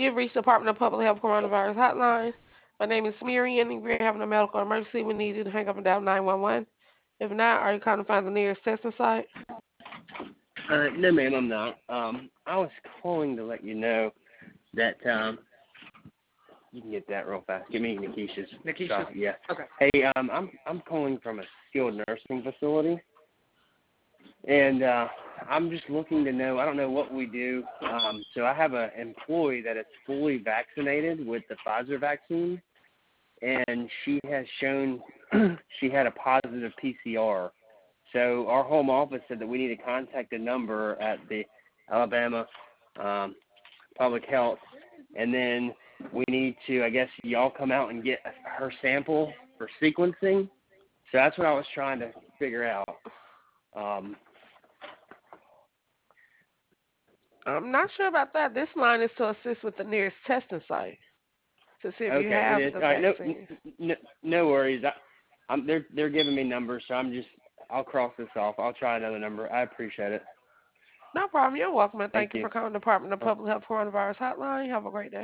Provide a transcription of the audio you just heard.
You've reached the Department of Public Health Coronavirus Hotline. My name is Miriam. If you're having a medical emergency, we need you to hang up and dial 911. If not, are you calling to find the nearest testing site? No, ma'am, I'm not. I was calling to let you know that you can get that real fast. Give me Nikisha's. Nikisha? Yeah. Okay. Hey, I'm calling from a skilled nursing facility, and I'm just looking to know. I don't know what we do. So I have an employee that is fully vaccinated with the Pfizer vaccine, and she has shown she had a positive PCR. So our home office said that we need to contact a number at the Alabama Public Health, and then we need to, I guess, y'all come out and get her sample for sequencing. So that's what I was trying to figure out. I'm not sure about that. This line is to assist with the nearest testing site to see if you Okay, have it is. the All right, vaccine. no worries. They're giving me numbers, so I'll cross this off. I'll try another number. I appreciate it. No problem. You're welcome, and Thank thank you you. for calling the Department of Public Health Coronavirus Hotline. Have a great day.